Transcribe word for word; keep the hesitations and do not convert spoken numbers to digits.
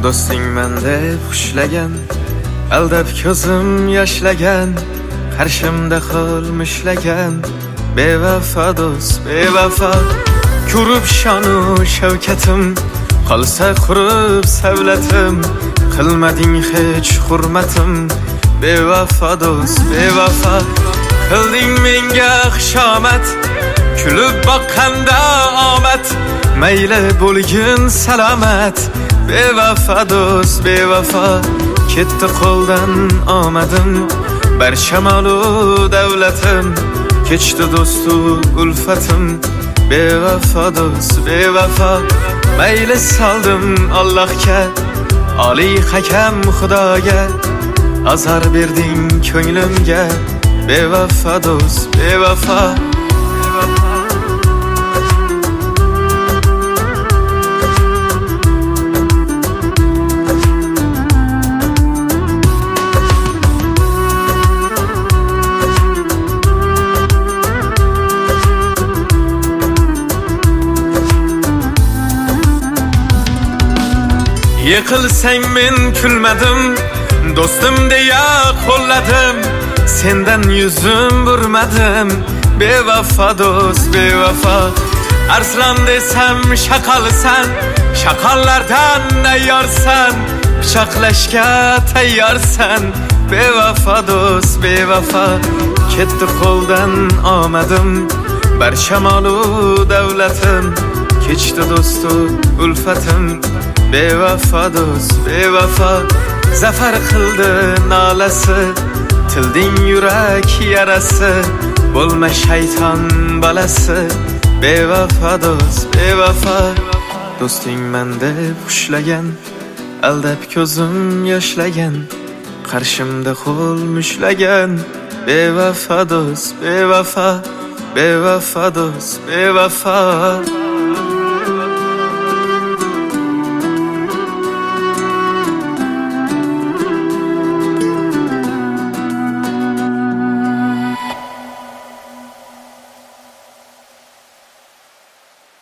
do'sting men deb xushlagan, aldab ko'zim yoshlagan, qarshimda qolmishlagan, bevafo do'st, bevafo. Ko'rib shonu shavkatim, qolsa qurib savlatim, qilmading hech hurmatim, bevafo do'st, bevafo. Qilding menga xushomat, kulib boqqanda omad, mayli bo'lgin salomat, bevafo do'st, bevafo. Ketdi qo'ldan omadim, bar shamolu davlatim, kechdi do'stu ulfatim, bevafo do'st, bevafo. Mayli soldim Allohga, oliy hakam xudoga, azor berding ko'nglimga, bevafo do'st, bevafo. Yiqilsang men kulmadim, do'stim deya qo'lladim, sendan yuzim burmadim, bevafo do'st, bevafo. Arslan desam shaqalsan, shaqallardan ayyorsan, pichoqlashga tayyorsan, bevafo do'st, bevafo. Ketdi qo'ldan omadim, bar shamolu davlatim, kechdi do'stu ulfatim, bevafo do'st, bevafo. Zafar qildi nolasi, tilding yurak yarasi, bo'lma shayton balasi, bevafo do'st, bevafo. Do'sting men deb xushlagan, aldab ko'zim yoshlagan, qarshimda qo'l mushlagan, bevafo do'st, bevafo, bevafo do'st, bevafo.